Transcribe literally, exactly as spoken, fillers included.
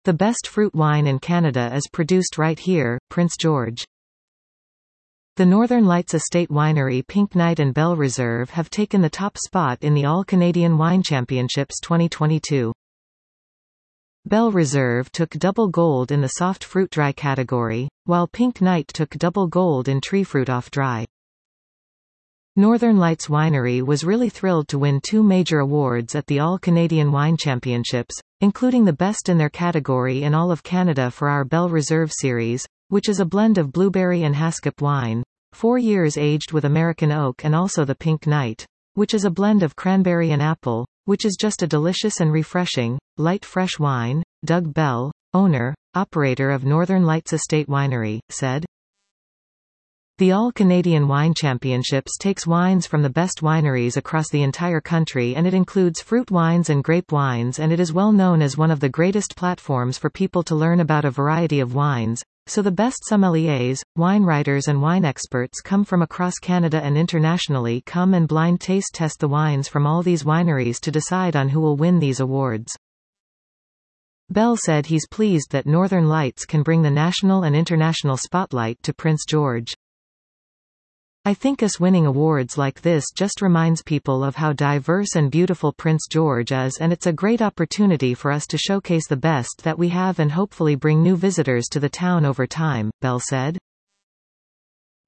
The best fruit wine in Canada is produced right here, Prince George. The Northern Lights Estate Winery Pink Knight and Belle Reserve have taken the top spot in the All-Canadian Wine Championships twenty twenty-two. Belle Reserve took double gold in the soft fruit dry category, while Pink Knight took double gold in tree fruit off dry. Northern Lights Winery was really thrilled to win two major awards at the All-Canadian Wine Championships, including the best in their category in all of Canada for our Belle Reserve series, which is a blend of blueberry and Haskip wine, four years aged with American oak, and also the Pink Knight, which is a blend of cranberry and apple, which is just a delicious and refreshing, light fresh wine. Doug Bell, owner, operator of Northern Lights Estate Winery, said, "The All-Canadian Wine Championships takes wines from the best wineries across the entire country, and it includes fruit wines and grape wines, and it is well known as one of the greatest platforms for people to learn about a variety of wines. So the best sommeliers, wine writers and wine experts come from across Canada and internationally come and blind taste test the wines from all these wineries to decide on who will win these awards." Bell said he's pleased that Northern Lights can bring the national and international spotlight to Prince George. "I think us winning awards like this just reminds people of how diverse and beautiful Prince George is, and it's a great opportunity for us to showcase the best that we have and hopefully bring new visitors to the town over time," Bell said.